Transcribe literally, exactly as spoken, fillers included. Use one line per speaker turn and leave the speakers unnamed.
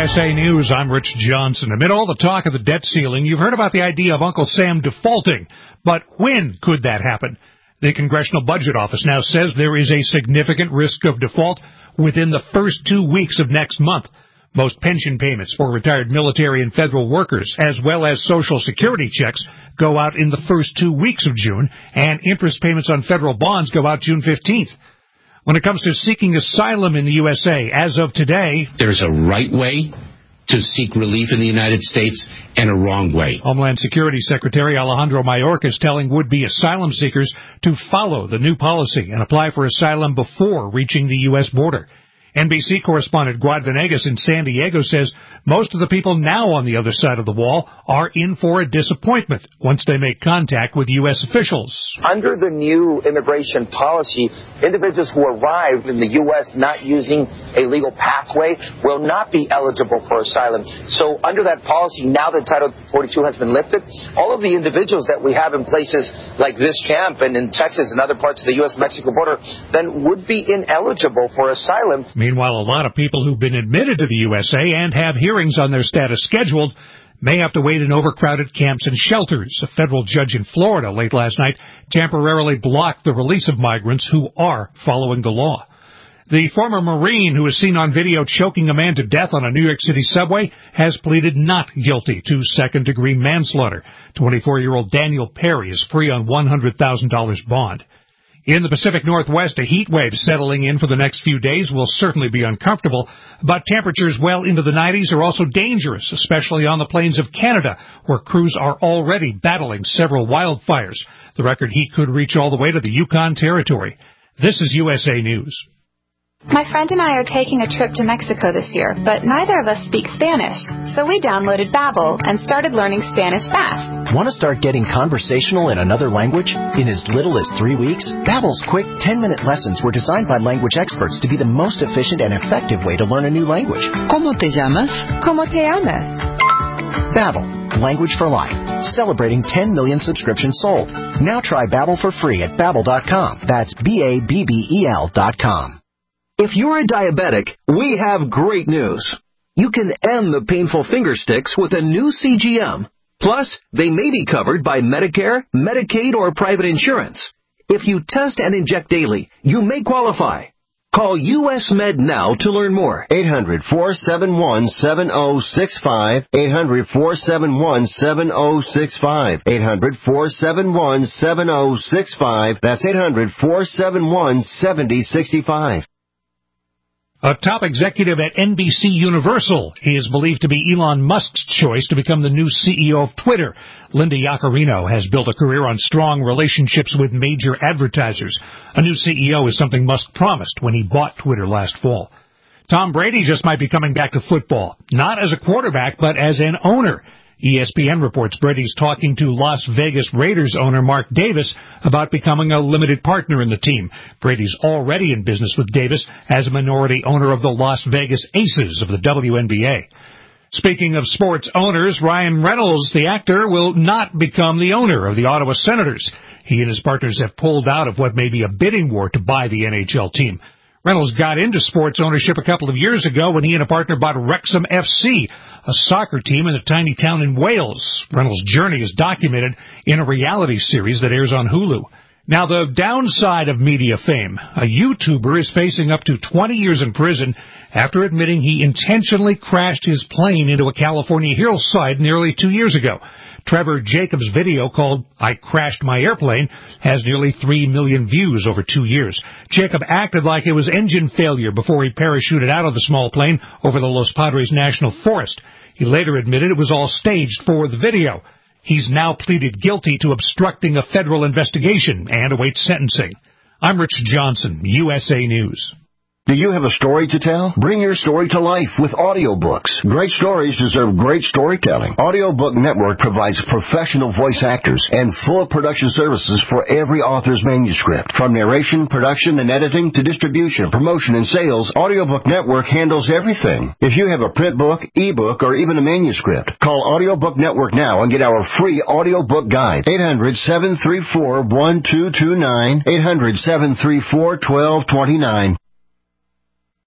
S A News, I'm Rich Johnson. Amid all the talk of the debt ceiling, you've heard about the idea of Uncle Sam defaulting. But when could that happen? The Congressional Budget Office now says there is a significant risk of default within the first two weeks of next month. Most pension payments for retired military and federal workers, as well as Social Security checks, go out in the first two weeks of June, and interest payments on federal bonds go out June fifteenth. When it comes to seeking asylum in the U S A, as of today,
there's a right way to seek relief in the United States and a wrong way.
Homeland Security Secretary Alejandro Mayorkas is telling would-be asylum seekers to follow the new policy and apply for asylum before reaching the U S border. N B C correspondent Guad Venegas in San Diego says most of the people now on the other side of the wall are in for a disappointment once they make contact with U S officials.
Under the new immigration policy, individuals who arrive in the U S not using a legal pathway will not be eligible for asylum. So under that policy, now that Title forty-two has been lifted, all of the individuals that we have in places like this camp and in Texas and other parts of the U S Mexico border then would be ineligible for asylum.
Meanwhile, a lot of people who've been admitted to the U S A and have hearings on their status scheduled may have to wait in overcrowded camps and shelters. A federal judge in Florida late last night temporarily blocked the release of migrants who are following the law. The former Marine who was seen on video choking a man to death on a New York City subway has pleaded not guilty to second-degree manslaughter. twenty-four-year-old Daniel Perry is free on one hundred thousand dollars bond. In the Pacific Northwest, a heat wave settling in for the next few days will certainly be uncomfortable, but temperatures well into the nineties are also dangerous, especially on the plains of Canada, where crews are already battling several wildfires. The record heat could reach all the way to the Yukon Territory. This is U S A News.
My friend and I are taking a trip to Mexico this year, but neither of us speak Spanish. So we downloaded Babbel and started learning Spanish fast.
Want to start getting conversational in another language? In as little as three weeks, Babbel's quick ten-minute lessons were designed by language experts to be the most efficient and effective way to learn a new language.
¿Cómo te llamas?
¿Cómo te llamas?
Babbel, language for life. Celebrating ten million subscriptions sold. Now try Babbel for free at Babbel dot com. That's B A B B E L dot com.
If you're a diabetic, we have great news. You can end the painful finger sticks with a new C G M. Plus, they may be covered by Medicare, Medicaid, or private insurance. If you test and inject daily, you may qualify. Call U S Med now to learn more.
eight hundred, four seven one, seven oh six five. eight hundred, four seven one, seven oh six five. eight hundred, four seven one, seven oh six five. That's eight hundred, four seven one, seven oh six five.
A top executive at N B C Universal is believed to be Elon Musk's choice to become the new C E O of Twitter. Linda Yaccarino has built a career on strong relationships with major advertisers. A new C E O is something Musk promised when he bought Twitter last fall. Tom Brady just might be coming back to football, not as a quarterback, but as an owner. E S P N reports Brady's talking to Las Vegas Raiders owner Mark Davis about becoming a limited partner in the team. Brady's already in business with Davis as a minority owner of the Las Vegas Aces of the W N B A. Speaking of sports owners, Ryan Reynolds, the actor, will not become the owner of the Ottawa Senators. He and his partners have pulled out of what may be a bidding war to buy the N H L team. Reynolds got into sports ownership a couple of years ago when he and a partner bought Wrexham F C, a soccer team in a tiny town in Wales. Reynolds' journey is documented in a reality series that airs on Hulu. Now, the downside of media fame. A YouTuber is facing up to twenty years in prison after admitting he intentionally crashed his plane into a California hillside nearly two years ago. Trevor Jacobs' video called I Crashed My Airplane has nearly three million views over two years. Jacob acted like it was engine failure before he parachuted out of the small plane over the Los Padres National Forest. He later admitted it was all staged for the video. He's now pleaded guilty to obstructing a federal investigation and awaits sentencing. I'm Rich Johnson, U S A News.
Do you have a story to tell? Bring your story to life with audiobooks. Great stories deserve great storytelling. Audiobook Network provides professional voice actors and full production services for every author's manuscript. From narration, production, and editing to distribution, promotion, and sales, Audiobook Network handles everything. If you have a print book, ebook, or even a manuscript, call Audiobook Network now and get our free audiobook guide. eight hundred, seven three four, one two two nine. eight hundred, seven three four, one two two nine.